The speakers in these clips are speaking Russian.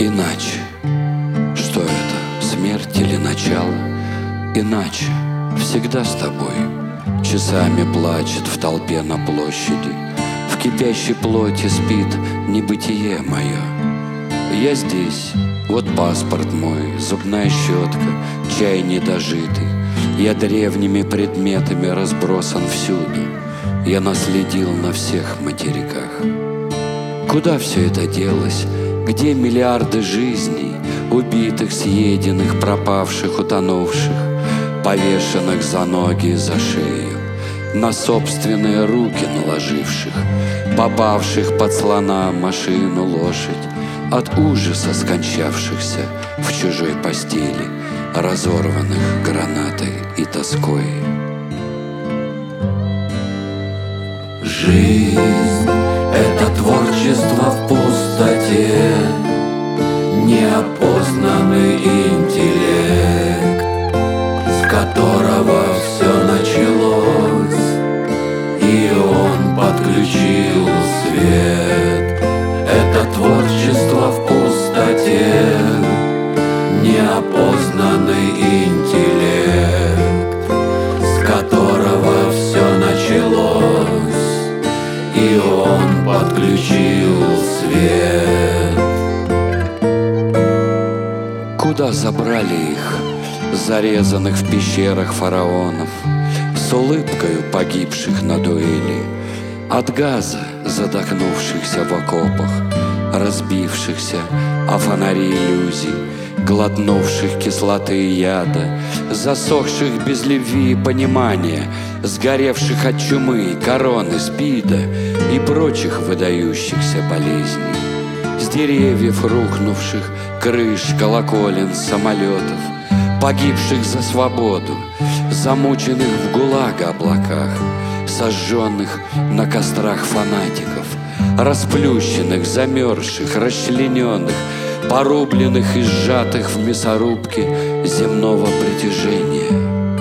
Иначе. Что это, смерть или начало? Иначе. Всегда с тобой. Часами плачет в толпе на площади. В кипящей плоти спит небытие мое. Я здесь, вот паспорт мой, зубная щетка, чай недожитый. Я древними предметами разбросан всюду. Я наследил на всех материках. Куда все это делось? Где миллиарды жизней, убитых, съеденных, пропавших, утонувших, повешенных за ноги и за шею, на собственные руки наложивших, попавших под слона, машину, лошадь, от ужаса скончавшихся в чужой постели, разорванных гранатой и тоской. Жизнь — это творчество в пустоте, неопознанный интеллект, с которого все началось, и он подключил свет. Это творчество в пустоте, неопознанный интеллект, с которого все началось, и он подключил свет. Куда забрали их, зарезанных в пещерах фараонов, с улыбкою погибших на дуэли, от газа задохнувшихся в окопах, разбившихся о фонари иллюзий, глотнувших кислоты и яда, засохших без любви и понимания, сгоревших от чумы, короны, спида и прочих выдающихся болезней, с деревьев рухнувших, крыш, колоколен, самолетов, погибших за свободу, замученных в ГУЛАГ облаках, сожженных на кострах фанатиков, расплющенных, замерзших, расчлененных, порубленных и сжатых в мясорубке земного притяжения.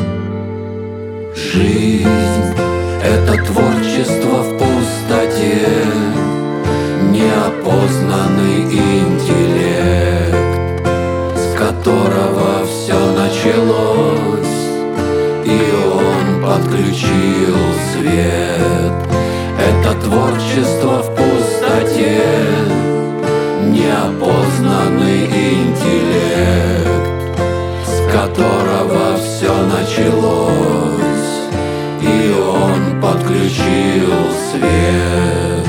Жизнь — это творчество в пустоте, неопознанный интеллект, с которого все началось, и он подключил свет. Это творчество в пустоте, неопознанный интеллект, с которого все началось, и он подключил свет.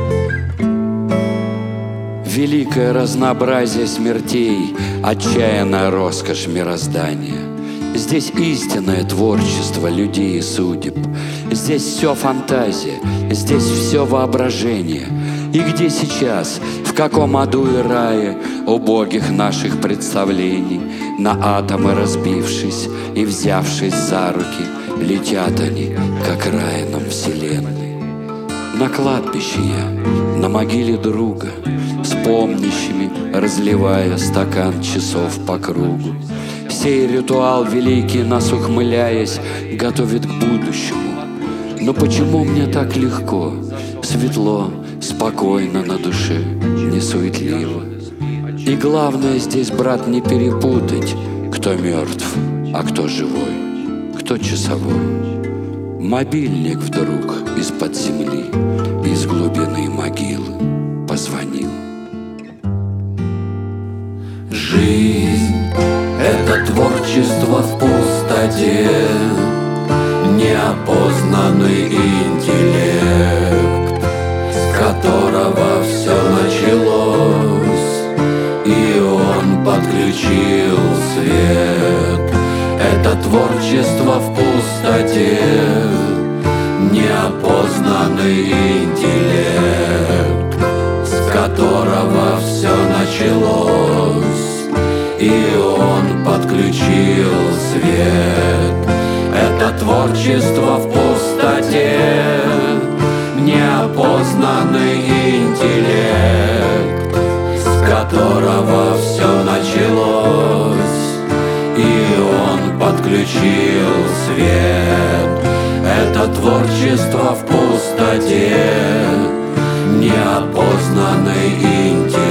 Великое разнообразие смертей, отчаянная роскошь мироздания. Здесь истинное творчество людей и судеб. Здесь все фантазия, здесь все воображение. И где сейчас, в каком аду и рае убогих наших представлений, на атомы разбившись и взявшись за руки, летят они, как районом вселенной. На кладбище я, на могиле друга, с помнящими, разливая стакан часов по кругу. Сей ритуал великий, нас ухмыляясь, готовит к будущему. Но почему мне так легко, светло, спокойно на душе, не суетливо? И главное здесь, брат, не перепутать, кто мертв, а кто живой, кто часовой. Мобильник вдруг из-под земли, из глубины могилы позвонил. Жизнь — это творчество в пустоте, неопознанный интеллект, с которого все началось, и он подключил свет. Это творчество в пустоте, неопознанный интеллект, с которого все началось, и он подключил свет. Это творчество в пустоте, неопознанный интеллект, с которого все началось, и он подключил свет. Это творчество в пустоте, неопознанный интеллект,